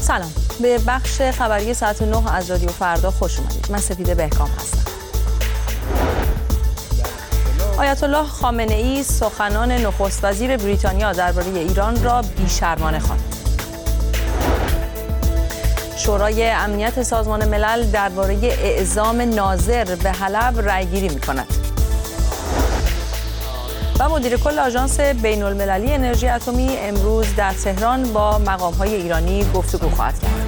سلام، به بخش خبری ساعت 9 از رادیو فردا خوش اومدید. من سپیده بهکام هستم. آیت الله خامنه ای سخنان نخست وزیر بریتانیا درباره ایران را بی‌شرمانه خواند. شورای امنیت سازمان ملل درباره اعزام ناظر به حلب رأیگیری می‌کند. و مدیر کل آژانس بین‌المللی انرژی اتمی امروز در تهران با مقام‌های ایرانی گفتگو خواهد کرد.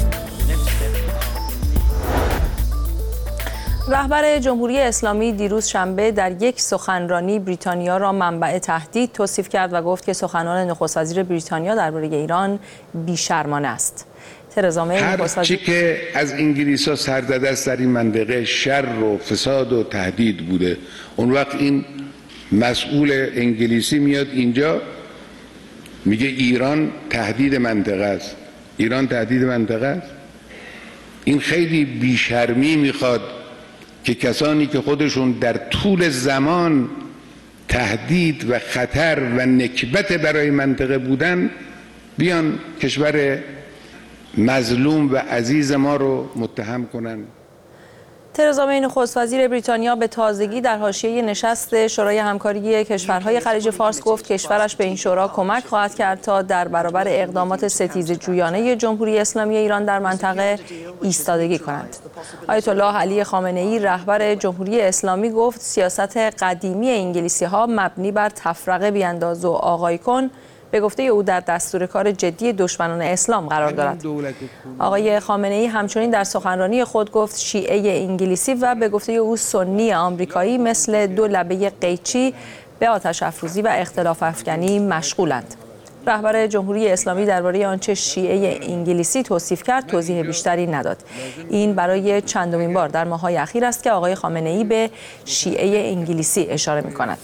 رهبر جمهوری اسلامی دیروز شنبه در یک سخنرانی بریتانیا را منبع تهدید توصیف کرد و گفت که سخنان نخست وزیر بریتانیا درباره ایران بی‌شرمانه است. هر چی که از انگلیس‌ها سر زده است در این منطقه شر و فساد و تهدید بوده. اون وقت این مسئول انگلیسی میاد اینجا میگه ایران تهدید منطقه است. ایران تهدید منطقه است. این خیلی بیشرمی میخواد که کسانی که خودشون در طول زمان تهدید و خطر و نکبت برای منطقه بودن بیان کشور مظلوم و عزیز ما رو متهم کنن. ترزا می نخست وزیر بریتانیا به تازگی در حاشیه نشست شورای همکاری کشورهای خلیج فارس گفت کشورش به این شورا کمک خواهد کرد تا در برابر اقدامات ستیزجویانه جمهوری اسلامی ایران در منطقه ایستادگی کنند. آیت الله علی خامنه ای رهبر جمهوری اسلامی گفت سیاست قدیمی انگلیسی‌ها مبنی بر تفرقه بیانداز و آقای کن به گفته او در دستور کار جدی دشمنان اسلام قرار دارد. آقای خامنه ای همچنین در سخنرانی خود گفت شیعه انگلیسی و به گفته او سنی آمریکایی مثل دو لبه قیچی به آتش افروزی و اختلاف افکنی مشغولند. رهبر جمهوری اسلامی درباره آنچه شیعه انگلیسی توصیف کرد توضیح بیشتری نداد. این برای چندمین بار در ماه‌های اخیر است که آقای خامنه ای به شیعه انگلیسی اشاره می‌کند.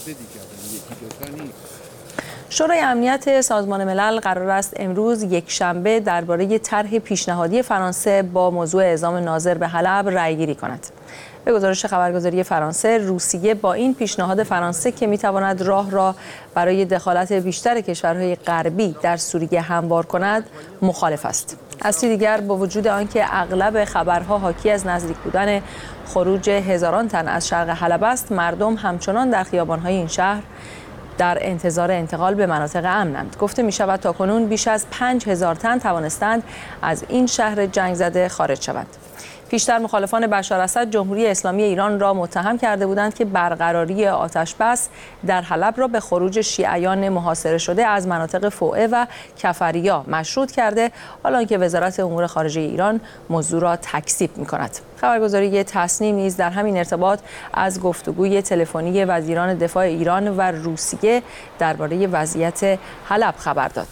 شورای امنیت سازمان ملل قرار است امروز یکشنبه درباره طرح پیشنهادی فرانسه با موضوع اعزام ناظر به حلب رأیگیری کند. به گزارش خبرگزاری فرانسه، روسیه با این پیشنهاد فرانسه که می‌تواند راه را برای دخالت بیشتر کشورهای غربی در سوریه هموار کند، مخالف است. از سوی دیگر با وجود آنکه اغلب خبرها حاکی از نزدیک بودن خروج هزاران تن از شرق حلب است، مردم همچنان در خیابان‌های این شهر در انتظار انتقال به مناطق امنند. گفته می شود تاکنون بیش از 5000 تن توانستند از این شهر جنگ زده خارج شوند. پیشتر مخالفان بشار اسد جمهوری اسلامی ایران را متهم کرده بودند که برقراری آتش بس در حلب را به خروج شیعیان محاصره شده از مناطق فوعه و کفریا مشروط کرده، حالا که وزارت امور خارجه ایران موضوع را تکذیب می‌کند. خبرگزاری تصنیم نیز در همین ارتباط از گفتگوی تلفنی وزیران دفاع ایران و روسیه درباره وضعیت حلب خبر داد.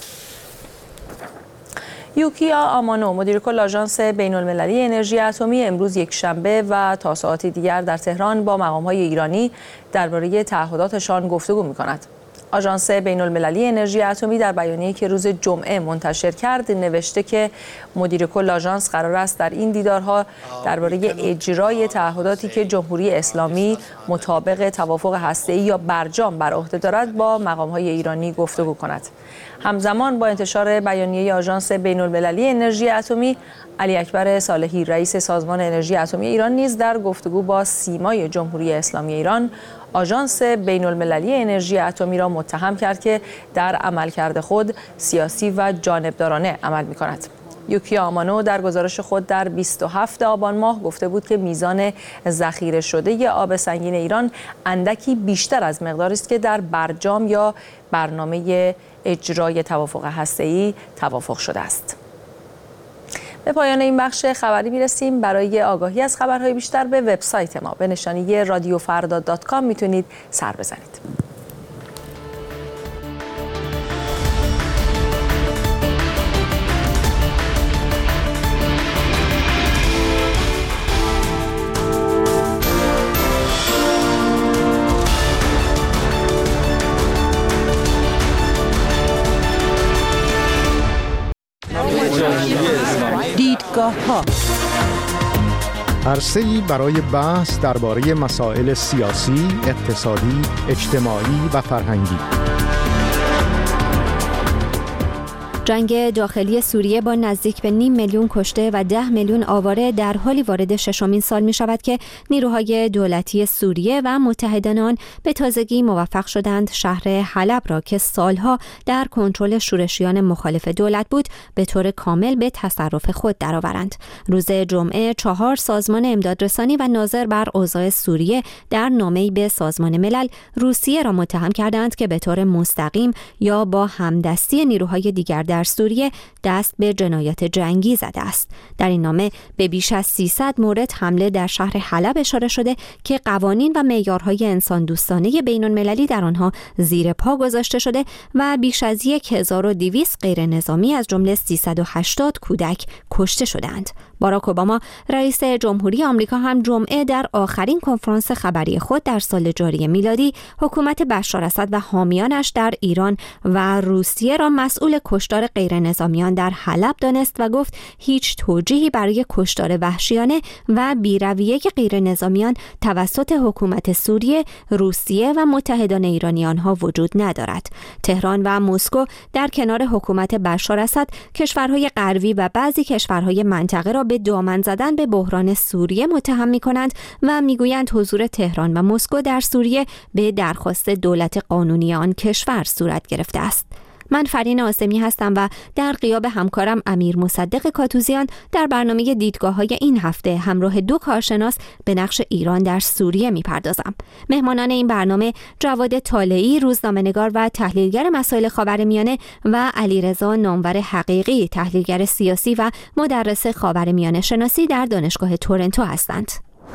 یوکیا آمانو مدیر کل آژانس بین‌المللی انرژی اتمی امروز یکشنبه و تا ساعتی دیگر در تهران با مقام‌های ایرانی درباره تعهداتشان گفتگو می‌کند. آژانس بین‌المللی انرژی اتمی در بیانیه‌ای که روز جمعه منتشر کرد نوشته که مدیر کل آژانس قرار است در این دیدارها درباره اجرای تعهداتی که جمهوری اسلامی مطابق توافق هسته‌ای یا برجام بر عهده دارد با مقام‌های ایرانی گفتگو کند. همزمان با انتشار بیانیه آژانس بین‌المللی انرژی اتمی، علی اکبر صالحی رئیس سازمان انرژی اتمی ایران نیز در گفتگو با سیمای جمهوری اسلامی ایران آژانس بین‌المللی انرژی اتمی را متهم کرد که در عملکرد خود سیاسی و جانبدارانه عمل می‌کند. یوکیا آمانو در گزارش خود در 27 آبان ماه گفته بود که میزان ذخیره شده آب سنگین ایران اندکی بیشتر از مقداری است که در برجام یا برنامه اجرای توافق هسته‌ای توافق شده است. به پایان این بخش خبری میرسیم. برای آگاهی از خبرهای بیشتر به وبسایت ما به نشانی radiofarda.com میتونید سر بزنید. دیدگاه‌ها عرصه‌ای برای بحث درباره مسائل سیاسی، اقتصادی، اجتماعی و فرهنگی. جنگ داخلی سوریه با نزدیک به 5 میلیون کشته و 10 میلیون آواره در حالی وارد 6مین سال می شود که نیروهای دولتی سوریه و متحدان آن به تازگی موفق شدند شهر حلب را که سالها در کنترل شورشیان مخالف دولت بود به طور کامل به تصرف خود درآورند. روز جمعه 4 سازمان امدادرسانی و ناظر بر اوضاع سوریه در نامه‌ای به سازمان ملل روسیه را متهم کردند که به طور مستقیم یا با همدستی نیروهای دیگر در سوریه دست به جنایات جنگی زده است. در این نامه به بیش از 300 مورد حمله در شهر حلب اشاره شده که قوانین و معیارهای انسان دوستانه بین‌المللی در آنها زیر پا گذاشته شده و بیش از 1200 غیر نظامی از جمله 380 کودک کشته شدند. باراک اوباما رئیس جمهوری آمریکا هم جمعه در آخرین کنفرانس خبری خود در سال جاری میلادی حکومت بشار اسد و حامیانش در ایران و روسیه را مسئول کشتار غیر نظامیان در حلب دانست و گفت هیچ توجیهی برای کشتار وحشیانه و بی‌رویه غیر نظامیان توسط حکومت سوریه، روسیه و متحدان ایرانی آنها وجود ندارد. تهران و مسکو در کنار حکومت بشار اسد کشورهای غربی و بعضی کشورهای منطقه را به دامن زدن به بحران سوریه متهم می‌کنند و می‌گویند حضور تهران و مسکو در سوریه به درخواست دولت قانونی آن کشور صورت گرفته است. من فرین آسمی هستم و در غیاب همکارم امیر مصدق کاتوزیان در برنامه دیدگاه‌های این هفته همراه 2 کارشناس به نقش ایران در سوریه می‌پردازم. مهمانان این برنامه جواد طالعی، روزنامه‌نگار و تحلیلگر مسائل خاورمیانه و علیرضا نامور حقیقی، تحلیلگر سیاسی و مدرس خاورمیانه شناسی در دانشگاه تورنتو هستند.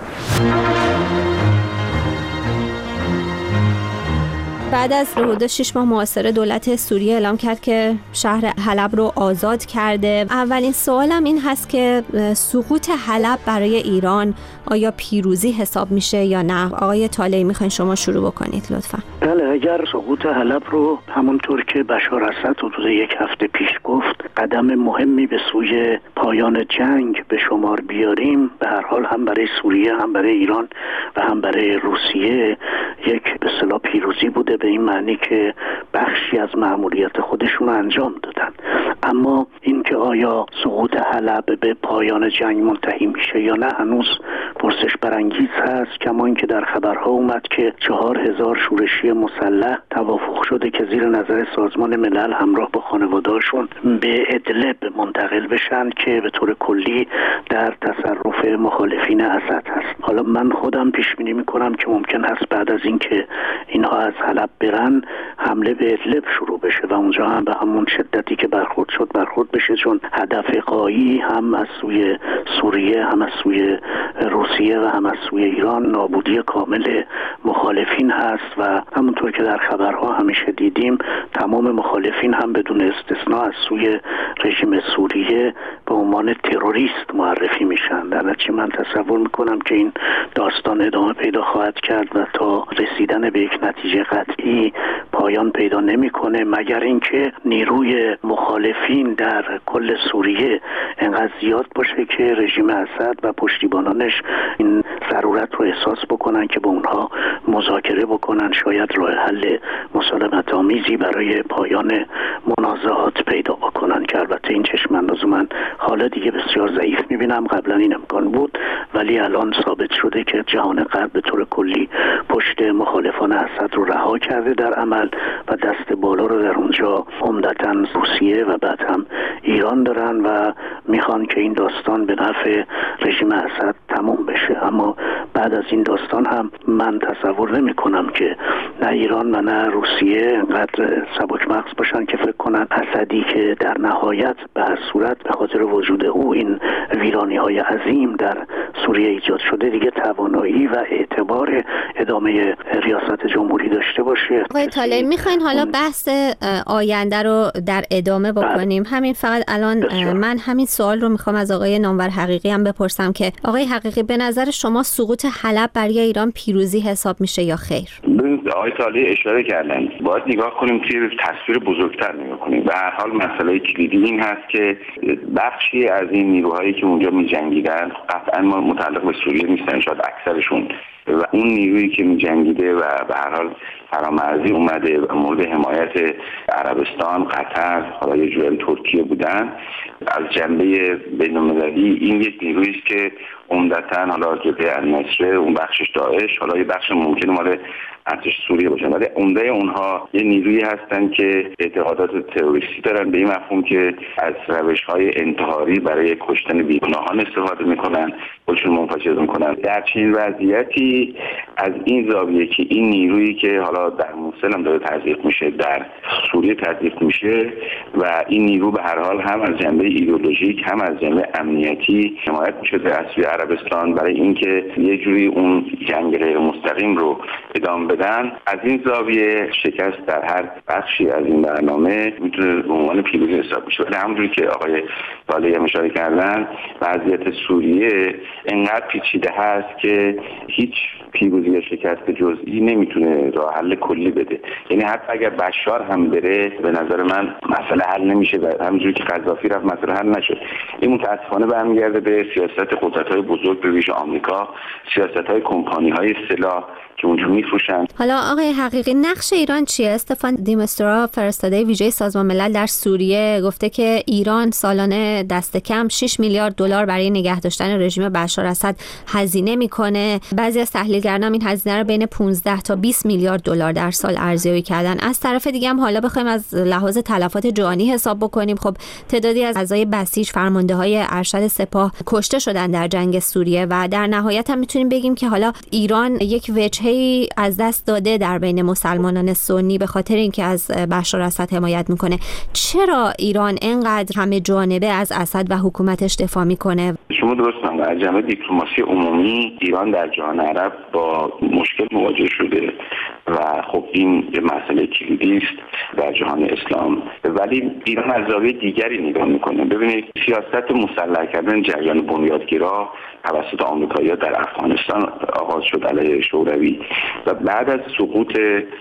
بعد از حدود 6 ماه محاصره دولت سوریه اعلام کرد که شهر حلب رو آزاد کرده. اولین سوالم این هست که سقوط حلب برای ایران آیا پیروزی حساب میشه یا نه؟ آقای طالعی میخواین شما شروع بکنید لطفا. بله، اگر سقوط حلب رو همونطور که بشار اسد حدود 1 هفته پیش گفت قدم مهمی به سوی پایان جنگ به شمار بیاریم، به هر حال هم برای سوریه، هم برای ایران و هم برای روسیه یک به اصطلاح پیروزی بوده، به این معنی که بخشی از مأموریت خودشون رو انجام دادن. اما اینکه آیا سقوط حلب به پایان جنگ منتهی میشه یا نه هنوز پرسش برانگیز هست، کما اینکه در خبرها اومد که 4000 شورشی مسلح توافق شده که زیر نظر سازمان ملل همراه با خانواده‌هاشون به ادلب منتقل بشن که به طور کلی در تصرف مخالفین اسد هست. حالا من خودم پیش بینی میکنم که ممکن هست بعد از اینکه اینها از حلب برن حمله به ادلب شروع بشه و اونجا هم به همون شدتی که برخورد بشه، چون هدف غایی هم از سوی سوریه، هم از سوی روسیه و هم از سوی ایران نابودی کامل مخالفین هست و همونطور که در خبرها همیشه دیدیم تمام مخالفین هم بدون استثناء از سوی رژیم سوریه به عنوان تروریست معرفی میشن. در نتیجه من تصور میکنم که این داستان ادامه پیدا خواهد کرد و تا رسیدن به یک نتیجه قطعی پایان پیدا نمیکنه، مگر اینکه نیروی مخالفین در کل سوریه انقدر زیاد باشه که رژیم اسد و پشتیبانانش این ضرورت رو احساس بکنن که با اونها مذاکره بکنن، شاید راه حل مسالمت آمیزی برای پایان منازعات پیدا بکنن که البته این چشم انداز من حالا دیگه بسیار ضعیف میبینم. قبلا این امکان بود ولی الان ثابت شده که جهان غرب به طور کلی پشت مخالفان اسد رو رها کرده در عمل و دست بالا رو در اونجا عمدتاً روسیه و بعد هم ایران دارن و میخوان که این داستان به نفع رژیم اسد تموم بشه. اما بعد از این داستان هم من تصور نمی کنم که نه ایران و نه روسیه انقدر سبک مغز باشن که فکر کنن اسدی که در نهایت به هر صورت به خاطر وجود او این ویرانی های عظیم در سوریه ایجاد شده دیگه توانایی و اعتبار ادامه ریاست جمهوری داشته باشه. آقای طالعی میخواین حالا بحث آینده رو در ادامه بکنیم. همین فقط الان من همین سوال رو میخوام از آقای نامور حقیقی هم بپرسم که آقای حقیقی به نظر شما سقوط حلب برای ایران پیروزی حساب میشه یا خیر؟ آقای طالعی اشاره کردن باید نگاه کنیم که تصویر بزرگتر نگاه کنیم. به هر حال مسئله کلیدی این هست که بخشی از این نیروهایی که اونجا می‌جنگیدن قطعاً متعلق به سوریه نیستن، شاید اکثرشون و اون نیرویی که می‌جنگیده و به هر حال فرامرزی اومده و مورد حمایت عربستان، قطر، حالا یه جوری ترکیه بودن، از جنبه بین‌المللی این یک نیرویی است که عمدتاً حالا جبهه النصره، اون بخشش داعش، حالا یه بخش ممکنه مال ارتش سوریه باشن، ولی عمده اونها یه نیرویی هستن که اعتقادات تروریستی دارن، به این مفهوم که از روش‌های انتحاری برای کشتن بیگناهان استفاده میکنن، خودشون منفجر میکنن. در چنین وضعیتی از این زاویه که این نیرویی که حالا در موصل هم داره تزریق میشه، در سوریه تزریق میشه و این نیرو به هر حال هم از جنبه ایدئولوژیک هم از جنبه امنیتی حمایت میشه از سوی عربستان برای اینکه یه جوری اون جنگ غیر مستقیم رو ادامه بدن، از این زاویه شکست در هر بخشی از این برنامه میتونه به عنوان پیروزی حساب بشه. ولی همونجوری که آقای صالحی هم اشاره کردن، وضعیت سوریه انقدر پیچیده هست که هیچ پیروزی یا شکست جزئی نمیتونه راه حل کلی بده. یعنی حتی اگر بشار هم بره، به نظر من مسئله حل نمیشه و همونجوری که قذافی رفت مسئله حل نشد. این متاسفانه برمیگرده به سیاست قدرت‌های بزرگ، به ویژه آمریکا، سیاست‌های کمپانی‌های سلاح که اونجا میفروشن. حالا آقای حقیقی، نقش ایران چیه؟ استفان دیمستورا، فرستاده ویژه سازمان ملل در سوریه، گفته که ایران سالانه دست کم 6 میلیارد دلار برای نگه داشتن رژیم بشار اسد هزینه میکنه. بعضی از تحلیلگران این هزینه رو بین 15 تا 20 میلیارد دلار در سال ارزیابی کردن. از طرف دیگه هم حالا بخوایم از لحاظ تلفات جانی حساب بکنیم، خب تعدادی از اعضای بسیج، فرمانده‌های ارشد سپاه کشته شدن در جنگ سوریه و در نهایت هم میتونیم بگیم که حالا ایران یک وجهی از دست داده در بین مسلمانان سنی به خاطر اینکه از بشار اسد حمایت میکنه. چرا ایران اینقدر همه جانبه از اسد و حکومتش دفاع میکنه؟ شما درست میگید. از جنبه دیپلماسی عمومی ایران در جهان عرب با مشکل مواجه شده و خب این یه مسئله کلیدی است در جهان اسلام، ولی ایران از زاویه دیگری نگاه میکنه. ببینید، سیاست مسلح کردن جریان بنیادگرا توسط آمریکایی‌ها در افغانستان آغاز شد علیه شوروی و بعد از سقوط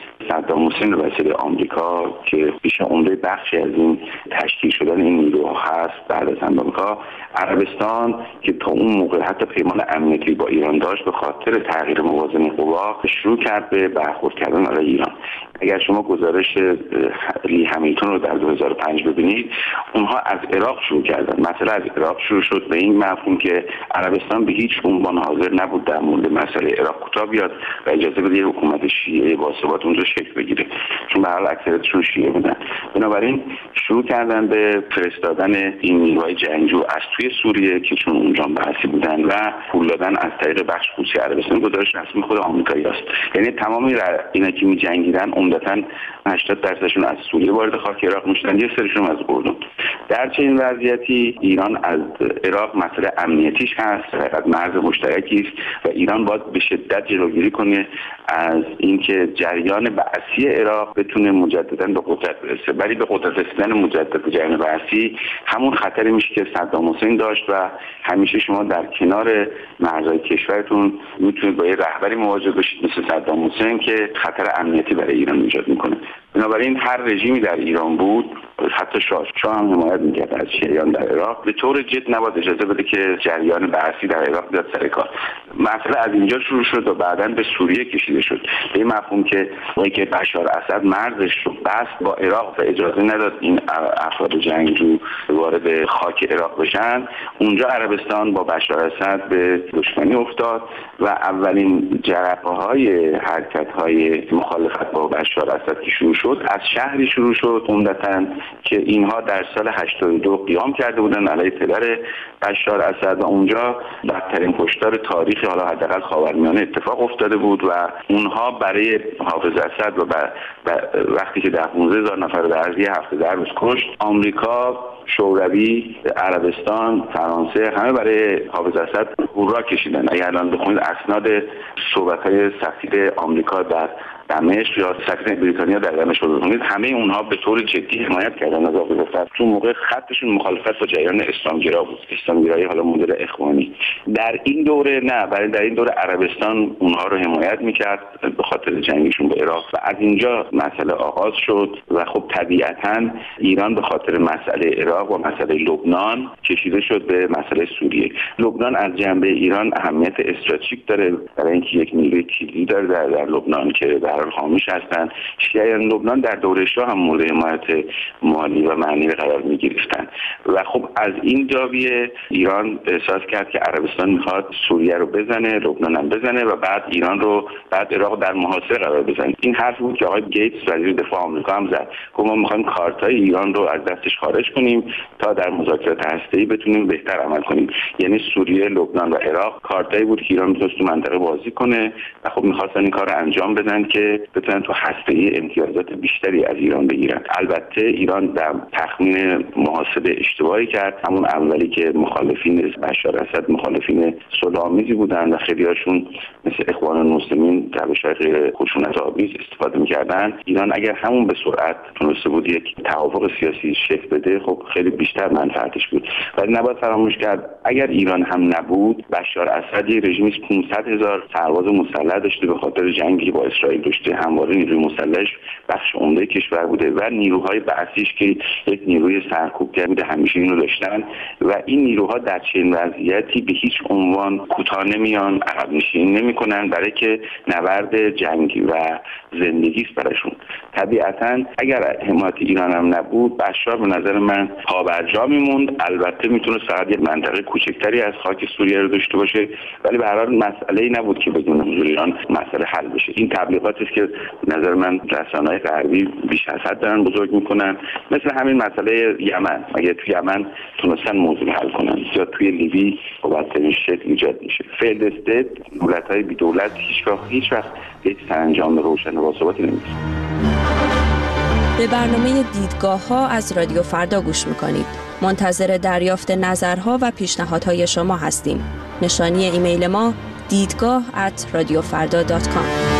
صدام حسین به وسیله آمریکا که بیش عمده بخشی از این تشکیل شدن این نیروها هست، بعد از آمریکا، عربستان که تا اون موقع حتی پیمان امنیتی با ایران داشت، به خاطر تغییر موازنه قوا شروع کرد به برخورد کردن علیه ایران. اگر شما گزارش لی همیلتون رو در 2005 ببینید، اونها از عراق شروع کردن. مثلا از عراق شروع شد به این مفهوم که عربستان به هیچ عنوان حاضر نبود در مورد مسئله عراق کوتاه بیاد و اجازه بده حکومت شیعه باثبات اونجا شکل بگیره، چون به هر حال اکثریتشون شیعه بودن. بنابراین شروع کردن به فرستادن این نیروهای جنگجو از توی سوریه که چون اونجا بحثی بودن و پول دادن از طریق بخش خصوصی عربستان. گزارش رسمی خود آمریکایی است. یعنی تمام اینا که می‌جنگیدن عمدتاً 80% از سوریه وارد خاک عراق میشدن، یه سریشون از اردن. در چنین وضعیتی ایران از عراق مسئله امنیتیش هست، فقط مرز مشترکی است و ایران باید به شدت جلوگیری کنه از اینکه جریان بعثی عراق بتونه مجددا به قدرت برسه. ولی به قدرت رسیدن مجدد جریان بعثی همون خطری میشه که صدام حسین داشت و همیشه شما در کنار مرزهای کشورتون میتونید با یه رهبری مواجه بشید مثل صدام حسین که خطر امنیتی برای ایران ایجاد میکنه. بنابراین هر رژیمی در ایران بود، حتی شاه هم حمایت میکرد از شیعیان در عراق، به طور جد نباید اجازه بده که جریان بعثی در عراق بیاد سر کار. مسئله از اینجا شروع شد و بعداً به سوریه کشیده شد به این مفهوم که وقتی که بشار اسد مرزش رو بست با عراق و اجازه نداد این افراد جنگجو وارد خاک عراق بشن، اونجا عربستان با بشار اسد به دشمنی افتاد و اولین جرقه‌های حرکت‌های مخالفت با بشار اسد که شروع شد از شهری شروع شد عمدتاً که اینها در سال 82 قیام کرده بودن علیه پدر بشار اسد و اونجا بدترین کشتار تاریخ حالا حداقل خاورمیانه اتفاق افتاده بود و اونها برای حافظ اسد و وقتی که 15,000 نفر در عرض 7 روز کشت، آمریکا، شوروی، عربستان، فرانسه همه برای حافظ اسد هورا کشیدن. اگر الان بخونید اسناد صحبت‌های سفیر آمریکا در دمشق یا سفیر بریتانیا در دمشق بود، همه اونها به طور جدی حمایت کردن از آقای ظفر. تو موقع خطشون مخالفت با جریان اسلامگرا بود، اسلامگرایی حالا مدل اخوانی. در این دوره نه، برای در این دوره عربستان اونها رو حمایت میکرد به خاطر جنگشون با عراق و از اینجا مسئله آغاز شد و خب طبیعتاً ایران به خاطر مسئله عراق و مسئله لبنان کشیده شد به مسئله سوریه. لبنان از جنبه ایران اهمیت استراتژیک داره برای اینکه یک نیروی کلیدی داره در لبنان که در حال خاموش هستن. شیعیان لبنان در دوره شاه هم مورد حمایت مالی و معنوی قرار می‌گرفتن و خب از این زاویه ایران احساس کرد که عربستان میخواد سوریه رو بزنه، لبنان هم بزنه و بعد ایران رو بعد عراق در محاصره قرار بزنه. این حرف بود که آقای گیتس وزیر دفاع آمریکا هم زد، گفت ما می‌خوایم کارتای ایران رو از دستش خارج کنیم تا در مذاکرات هسته‌ای بتونیم بهتر عمل کنیم. یعنی سوریه، لبنان و عراق کارتایی بود که ایران می‌تونست تو منطقه بازی کنه و خب می‌خواستن این کار رو انجام بدن که بتونن تو هسته‌ای امتیازات بیشتری از ایران بگیرن. البته ایران در تخمین محاسبه اشتباهی کرد. همون اولی که مخالفین بشار اسد مخالفین صلح‌آمیزی بودن و خیلی‌هاشون مثل اخوان المسلمین روش‌های غیر خشونت‌آمیز استفاده می‌کردن. ایران اگر همون به سرعت تونسته بود یک توافق سیاسی شکل بده، خب خیلی بیشتر منفعتش بود. ولی نباید فراموش کرد اگر ایران هم نبود، بشار اسد یک رژیمی 500,000 سرباز مسلح داشته به خاطر جنگی با اسرائیل داشته، همواره نیروی مسلحش بخش عمده کشور بوده و نیروهای بعثیش که یک نیروی سرکوبگر بوده همیشه اینو داشتن و این نیروها در چنین وضعیتی به هیچ عنوان کوتاه نمیان، عقب نشینی نمی‌کنن، برای که نبرد جنگی و زندگی است براشون. طبیعتاً اگر حمایت ایران هم نبود، بشار به نظر من پابرجا میموند. البته میتونه فقط یک منطقه کوچکتری از خاک سوریه رو داشته باشه، ولی به هر حال مسئله‌ای نبود که بدون حضور ایران مسئله حل بشه. این تبلیغاتی است که نظر من رسانه‌های غربی بیش از حد دارن بزرگ میکنن، مثل همین مسئله یمن. اگه تو یمن تونستن موضوع حل کنن یا توی لیبی با بدترین شکل ایجاد میشه. فیلد استیت، دولت‌های بی دولت هیچ وقت یک سرانجام روشن و باثباتی نمی‌گیرن. به برنامه دیدگاه‌ها از رادیو فردا گوش می‌کنید. منتظر دریافت نظرها و پیشنهادهای شما هستیم. نشانی ایمیل ما دیدگاه@radiofarda.com.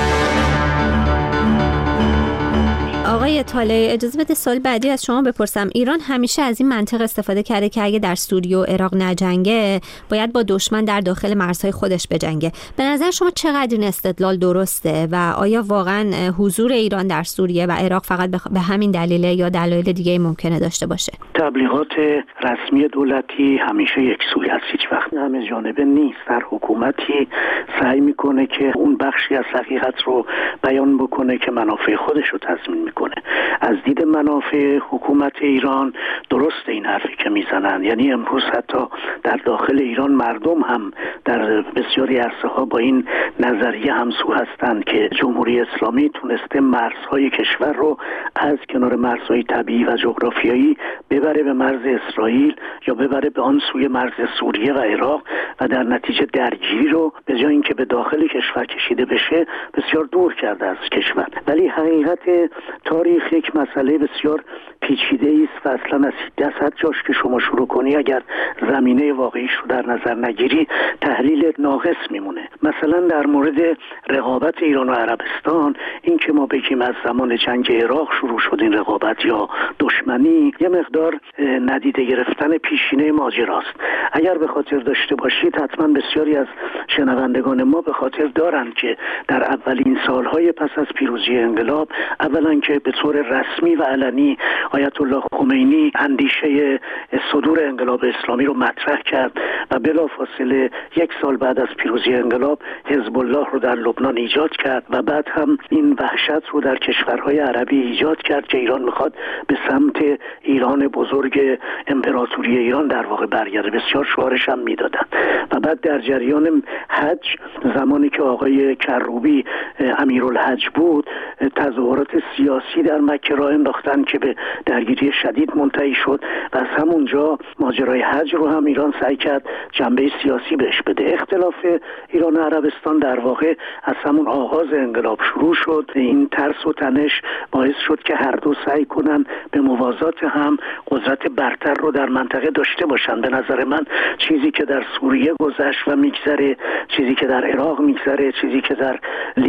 آقای طالعی، اجازه بده سال بعدی از شما بپرسم. ایران همیشه از این منطق استفاده کرده که اگه در سوریه و عراق نجنگه، باید با دشمن در داخل مرزهای خودش بجنگه. به نظر شما چقدر این استدلال درسته و آیا واقعا حضور ایران در سوریه و عراق فقط به همین دلیل یا دلایل دیگه ممکنه داشته باشه؟ تبلیغات رسمی دولتی همیشه یکسوی است، هیچ وقت همه جانبه نیست. در حکومتی سعی میکنه که اون بخشی از حقیقت رو بیان بکنه که منافع خودش رو تضمین میکنه. از دید منافع حکومت ایران درست این حرفی که میزنن. یعنی امروز حتی در داخل ایران مردم هم در بسیاری عرصه‌ها با این نظریه همسو هستند که جمهوری اسلامی تونسته مرزهای کشور رو از کنار مرزهای طبیعی و جغرافیایی ببره به مرز اسرائیل یا ببره به آن سوی مرز سوریه و عراق و در نتیجه درگیری رو به جای اینکه به داخل کشور کشیده بشه بسیار دور کرده از کشور. ولی حقیقت تاریخ یک مسئله بسیار پیچیده است و اصلا از دست جاش که شما شروع کنی اگر زمینه واقعیش رو در نظر نگیری تحلیل ناقص میمونه. مثلا در مورد رقابت ایران و عربستان، این که ما بگیم از زمان جنگ عراق شروع شد این رقابت یا دشمنی، یه مقدار ندیده گرفتن پیشینه ماجراست. اگر به خاطر داشته باشید، حتما بسیاری از شنوندگان ما به خاطر دارند که در اولین سالهای پس از پیروزی انقلاب، اولا که به طور رسمی و علنی آیت الله خمینی اندیشه صدور انقلاب اسلامی رو مطرح کرد و بلافاصله یک سال بعد از پیروزی انقلاب حزب الله رو در لبنان ایجاد کرد و بعد هم این وحشت رو در کشورهای عربی ایجاد کرد که ایران میخواد به سمت ایران بزرگ امپراتوری ایران در واقع برگرده. بسیار شعارش هم میدادن. و بعد در جریان حج، زمانی که آقای کروبی امیرالحج بود، تظاهرات سیاسی در مکه را انداختن که به درگیری شدید منتهی شد و از همونجا ماجرای حج رو هم ایران سعی کرد جنبه سیاسی بهش بده. اختلاف ایران و عربستان در واقع از همون آغاز انقلاب شروع شد. این ترس و تنش باعث شد که هر دو سعی کنن به موازات هم قدرت برتر رو در منطقه داشته باشن. به نظر من چیزی که در سوریه گذشت و میگذره، چیزی که در عراق میگذره، چیزی که در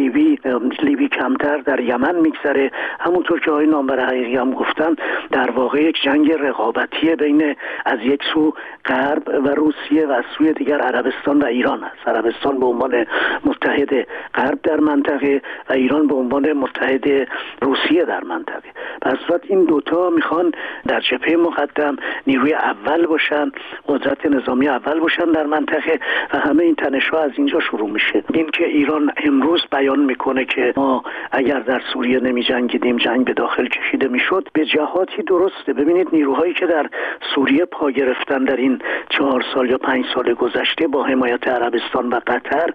لیبی کمتر در یمن میگذره، همونطور که آقای نامور حقیقی هم گفتن در واقع یک جنگ رقابتی بین از یک سو غرب و روسیه و از سوی دیگر عربستان و ایران است. عربستان به عنوان متحد غرب در منطقه و ایران به عنوان متحد روسیه در منطقه. به صورت این دوتا میخوان در جبهه مقدم نیروی اول باشن، قدرت نظامی اول باشن در منطقه و همه این تنش‌ها از اینجا شروع میشه. این که ایران امروز بیان میکنه که ما اگر در سوریه نمی جنگیدیم جنگ به داخل کشیده میشد، به جهاتی درسته. ببینید نیروهایی که در سوریه پا گرفتن در این 4 سال یا 5 سال گذشته با حمایت عربستان و قطر،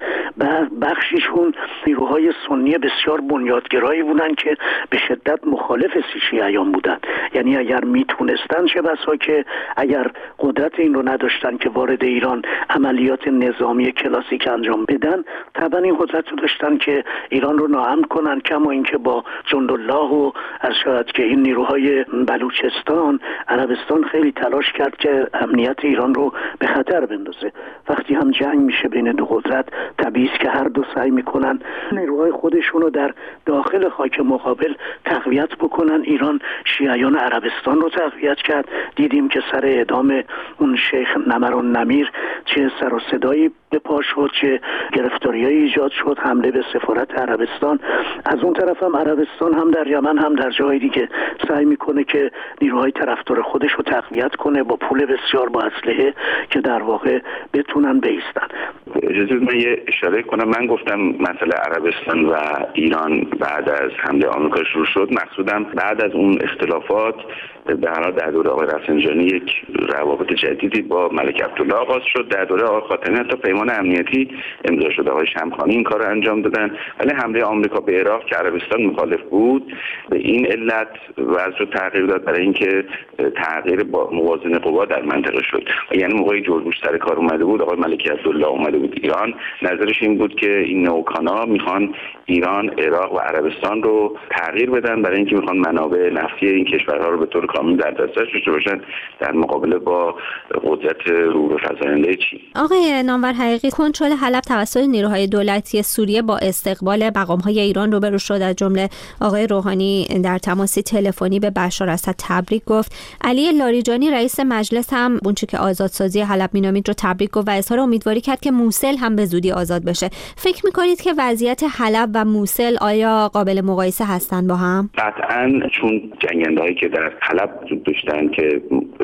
بخشیشون نیروهای سنی بسیار بنیادگرایی بودن که به شدت مخالف شیعیان بودن. یعنی اگر میتونستن، چه بسا که اگر قدرت این رو نداشتن که وارد ایران عملیات نظامی کلاسیک انجام بدن، طبعا این قدرت رو داشتن که ایران رو ناامن کنن. کما اینکه با جندالله و از شاید که این نیروهای بلوچستان عربستان خیلی تلاش کرد که امنیت ایران رو به خطر بندازه. وقتی هم جنگ میشه بین دو قدرت، طبیعی است که هر دو سعی میکنن نیروهای خودشون رو در داخل خاک مقابل تقویت بکنن. ایران شیعیان عربستان رو تقویت کرد. دیدیم که سر اعدام اون شیخ نمرالنمیر چه سر و صدایی به پا شد، چه گرفتاری‌های ایجاد شد، حمله به سفارت عربستان. از اون طرف هم عربستان هم در یمن هم در جای دیگه سعی میکنه که نیروهای طرفدار خودش رو تقویت کنه با پول بسیار، با اسلحه، که در واقع بتونن بایستن. اجازه من یه اشاره کنم. من گفتم مسئله عربستان و ایران بعد از حمله آمریکا شروع شد. مقصودم بعد از اون اختلافات به هر حال در دوره آقای رفسنجانی یک روابط جدیدی با ملک عبدالله آغاز شد. در دوره آقای خاتمی حتی پیمان امنیتی امضا شد. آقای شمخانی این کار رو انجام دادن. ولی حمله آمریکا به عراق که عربستان مخالف بود به این علت وضع رو تغییر داد، برای اینکه تغییر با موازنه قوا در منطقه شد. یعنی موقعی جورج بوش سر کار اومده بود، آقای ملک عبدالله اومده بود ایران، نظرش این بود که این نوکانا میخوان ایران، عراق و عربستان رو تغییر بدن، برای اینکه میخوان منابع نفتی این کشورها رو به طور کامل در دسترس داشته باشن در مقابله با قدرت رو فزاینده چین. آقای نامور حقیقی، کنترل حلب توسط نیروهای دولتی سوریه با استقبال مقام‌های ایران روبرو شد. از جمله آقای روحانی در تماسی تلفنی به بشار اسد تبریک گفت. علی لاریجانی رئیس مجلس هم اونچه که آزادسازی حلب مینامید رو تبریک گفت و اظهار امیدواری کرد که موصل هم به زودی آزاد بشه. فکر می‌کنید که وضعیت حلب و موصل آیا قابل مقایسه هستن با هم؟ قطعاً، چون جنگنده‌هایی که در حلب وجود داشتن که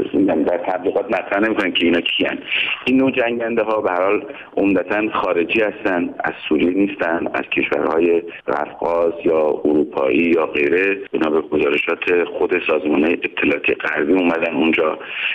در تبلیغات مطرح نمی‌کنن که اینا کیان. این نوع جنگنده‌ها به هر حال عمدتاً خارجی هستن، از سوریه نیستن، از کشورهای قفقاز یا اروپایی یا غیره. بنا به گزارشات خود سازمان اطلاعاتی غربی اومدن اونجا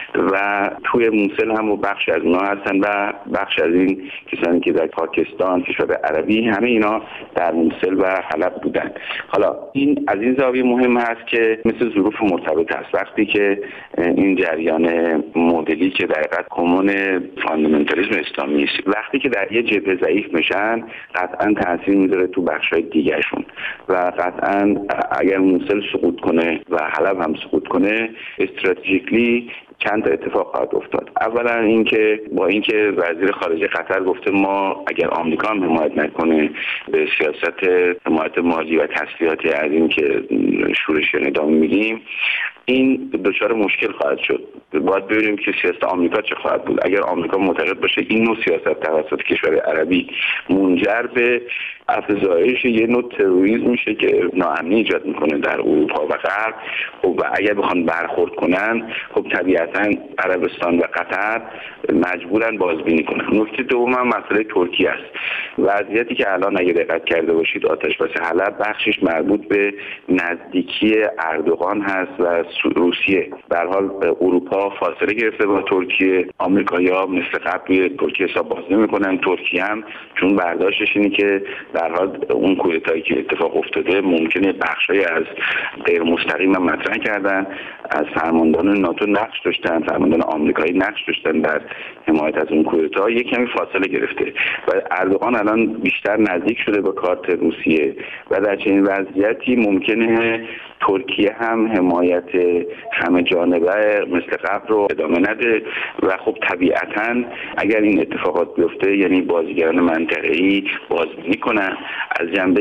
و توی موصل هم و بخش از اونها هستن و بخش از این کسانی که در پاکستان، کشور عربی، همه اینا در موصل و حلب بودن. حالا این از این زاویه مهم هست که مثل ظروف مرتبط است. وقتی که این جریان مدلی که در حقیقت کمون فاندامنتالیسم اسلامی است، وقتی که در یه جبهه ضعیف میشن، قطعا تاثیر میذاره تو بخش‌های دیگه‌شون و قطعا اگر موصل سقوط کنه و حلب هم سقوط کنه، استراتژیکلی چند تا اتفاق خواهد افتاد. اولا اینکه با اینکه وزیر خارجه قطر گفته ما اگر آمریکا هم حمایت نکنه به سیاست حمایت مالی و تسلیحاتی از این که شورشیان ادامه میدیم، این دچار مشکل خواهد شد. باید ببینیم که سیاست آمریکا چه خواهد بود. اگر آمریکا معتقد باشه این نوع سیاست توسط کشور عربی منجر به افزایش یه نوع تروریسم میشه که ناامنی ایجاد میکنه در اروپا و غرب، خب و اگر بخوان برخورد کنن، خب طبیعتا عربستان و قطر مجبورن بازبینی کنن. نکته دوم هم مسئله ترکیه است. وضعیتی که الان اگه دقت کرده باشید آتش‌بس حلب بخشش مربوط به نزدیکی اردوغان هست و روسیه. به هر حال اروپا فاصله گرفته با ترکیه، آمریکایی‌ها مثل قبل ترکیه حساب باز نمی‌کنن، ترکیه هم چون برداشتش اینه که در حال اون کودتایی که اتفاق افتاده ممکنه بخشای از غیر مستقیم مطرح کردن، از فرماندهان ناتو نقش داشتن، فرماندهان آمریکایی نقش داشتن در حمایت از اون کودتا، یک کمی فاصله گرفته و اردوغان الان بیشتر نزدیک شده به کارت روسیه و در چنین وضعیتی ممکنه ترکیه هم حمایت همه جانبه مثل قبل رو ادامه نده و خب طبیعتاً اگر این اتفاقات بیفته یعنی بازیگران منطقه‌ای بازبینی کنن از جنبه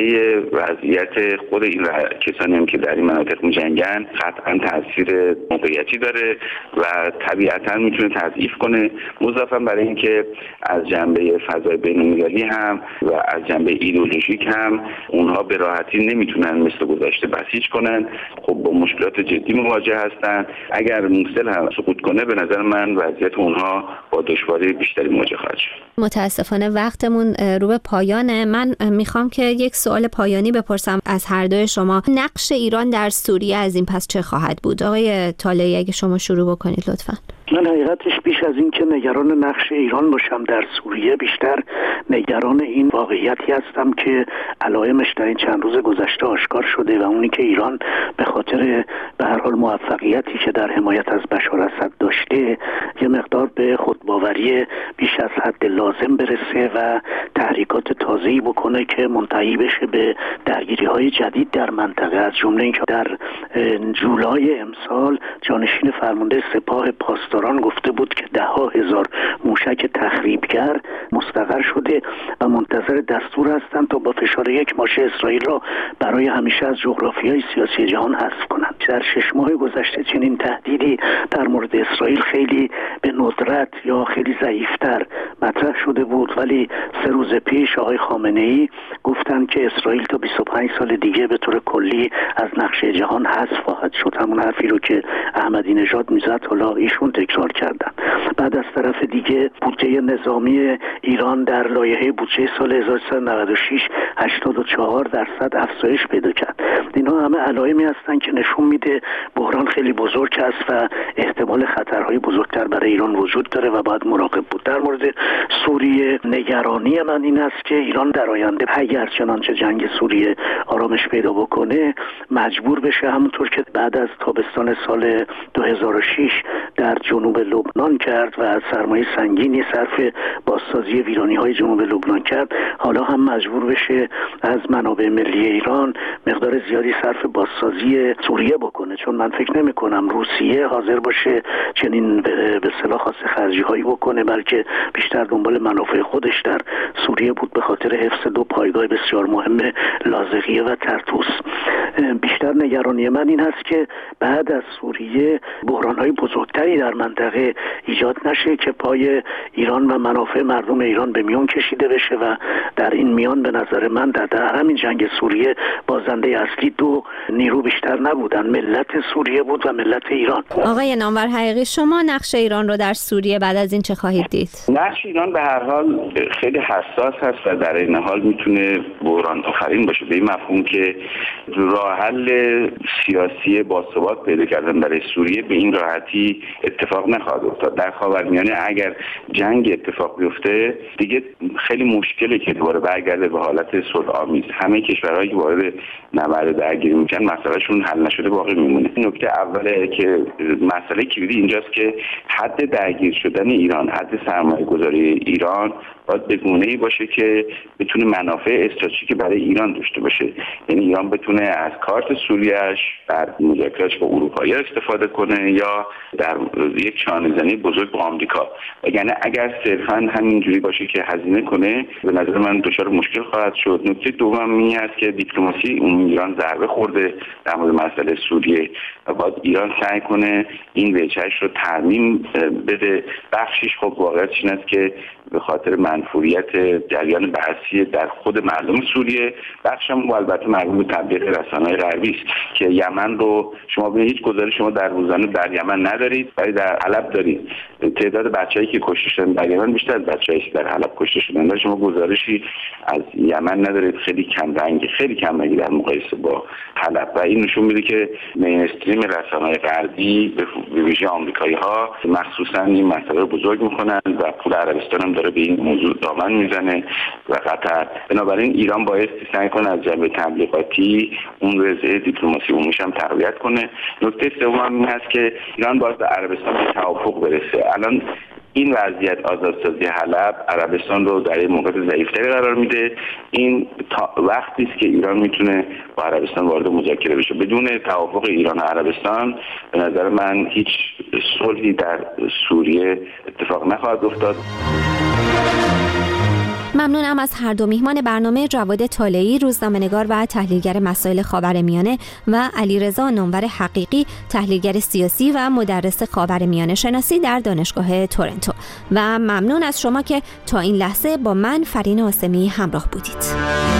وضعیت خود این کسانی هم که در این مناطق می‌جنگن قطعاً تاثیر موقعیتی داره و طبیعتاً میتونه تضعیف کنه، مضافاً برای اینکه از جنبه فضای بین‌المللی هم و از جنبه ایدئولوژیک هم اونها به راحتی نمیتونن مثل گذشته بسیج کنن، خب با مشکلات جدی مواجه هستن. اگر موصل هم سقوط کنه به نظر من وضعیت اونها با دشواری بیشتری مواجه خواهد شد. متاسفانه وقتمون رو به پایانه. من میخوام که یک سوال پایانی بپرسم از هر دوی شما. نقش ایران در سوریه از این پس چه خواهد بود؟ آقای طالعی اگه شما شروع بکنید لطفاً. من حقیقتش بیش از این که نگران نقش ایران باشم در سوریه، بیشتر نگران این واقعیتی هستم که علائمش در این چند روز گذشته آشکار شده و اونی که ایران به خاطر به هر حال موفقیتی که در حمایت از بشار اسد داشته یه مقدار به خودباوری بیش از حد لازم برسه و تحریکات تازه‌ای بکنه که منتهی بشه به درگیری‌های جدید در منطقه. از جمله اینکه در جولای امسال جانشین فرمانده سپاه پاسداران گفته بود که 10,000 موشک تخریبگر مستقر شده و منتظر دستور هستند تا با فشار یک ماشه اسرائیل را برای همیشه از جغرافیای سیاسی جهان حذف کنند. در 6 ماه گذشته چنین تهدیدی در مورد اسرائیل خیلی به ندرت یا خیلی ضعیفتر مطرح شده بود، ولی 3 روز پیش آقای خامنه‌ای گفتند که اسرائیل تا 25 سال دیگه به طور کلی از نقشه جهان حذف خواهد شد. همون حرفی رو که احمدی نژاد میزد حالا ایشون تکرار کردن. بعد از طرف دیگه بودجه نظامی ایران در لایحه بودجه سال 1396 84% افزایش پیدا کرد. اینا همه علائمی هستن که نشون میده بحران خیلی بزرگ است و احتمال خطرهای بزرگتر برای ایران وجود داره و باید مراقب بود. در مورد سوریه نگرانی من این است که ایران در آینده اگر چنانچه جنگ سوریه آرامش پیدا بکنه مجبور بشه همونطور که بعد از تابستان سال 2006 در جنوب لبنان کرد و سرمایه سنگینی صرف بازسازی ویرانی‌های جنوب لبنان کرد، حالا هم مجبور بشه از منابع ملی ایران مقدار زیادی صرف بازسازی سوریه بکنه، چون من فکر نمی‌کنم روسیه حاضر باشه چنین به اصطلاح خاص خرجی‌هایی بکنه، بلکه بیشتر دنبال منافع خودش در سوریه بود به خاطر حفظ 2 پایگاه بسیار مهم لاذقیه و طرطوس. بیشتر نگرانی من این هست که بعد از سوریه بحران‌های بزرگتری در منطقه ایجاد نشه که پای ایران و منافع مردم ایران به میان کشیده بشه و در این میان به نظر من در همین جنگ سوریه بازنده اصلی 2 نیرو بیشتر نبودن، ملت سوریه بود و ملت ایران. آقای نامور حقیقی، شما نقش ایران رو در سوریه بعد از این چه خواهید دید؟ نقش ایران به هر حال خیلی حساس هست و در این حال میتونه بحران آفرین باشه، به این مفهوم که راه حل سیاسی باثبات پیدا کردن برای سوریه به این راحتی اتفاق نخواهد افتاد. در خاورمیانه اگر جنگ اتفاق بیفته دیگه خیلی مشکله که دوباره برگرده به حالت صلح‌آمیز. همه کشورهایی که وارد نبرد درگیری میشن مسئلهشون حل نشده باقی میمونه. نکته اوله که مسئله کلیدی اینجاست که حد درگیر شدن ایران، حد سرمایه‌گذاری ایران باید به گونه‌ای باشه که بتونه منافع استراتژیک برای ایران داشته باشه، یعنی ایران بتونه از کارت سوریه‌اش در مذاکراتش با اروپایی‌ها استفاده کنه یا در یک شانه‌زنی بزرگ با آمریکا. یعنی اگر صرفاً همینجوری باشه که هزینه کنه به نظر من دچار مشکل خواهد شد. نکته دوم این است که دیپلماسی عمومی ایران ضربه خورده در مورد مسئله سوریه و باید ایران سعی کنه این وجهش رو ترمیم بده. بخشش خب واقعیتش این است که به خاطر منفوریت جریان بحثی در خود مردم سوریه، بخشم البته مربوط به تبلیغ رسانه‌های غربی است که یمن رو شما به هیچ گزارش شما در روزانه در یمن ندارید ولی در حلب دارید. تعداد بچه‌ای که کشته شدن در یمن بیشتر از بچه‌ای که در حلب کشته شدن، ولی شما گزارشی از یمن ندارید، خیلی کم رنگی در مقایسه با حلب و این نشون میده که مینستریم تصمیم رسانه‌های غربی به ویژه آمریکایی‌ها مخصوصا این مسئله بزرگ میکنن و پول عربستان هم داره به این موضوع دامن میزنه و قطر. بنابراین ایران باید سعی کنه از جنبه تبلیغاتی اون رژه دیپلماسی عمومیش هم تقویت کنه. نکته سوم این هست که ایران باید به عربستان به توافق برسه. الان این وضعیت آزادسازی حلب عربستان رو در موقع ضعیف‌تری قرار میده. این وقتی است که ایران میتونه با عربستان وارد مذاکره بشه. بدون توافق ایران و عربستان به نظر من هیچ صلحی در سوریه اتفاق نخواهد افتاد. ممنونم از هر دو میهمان برنامه، جواد طالعی روزنامه‌نگار و تحلیلگر مسائل خاورمیانه و علیرضا نامور حقیقی تحلیلگر سیاسی و مدرس خاورمیانه شناسی در دانشگاه تورنتو. و ممنون از شما که تا این لحظه با من فرین آسمی همراه بودید.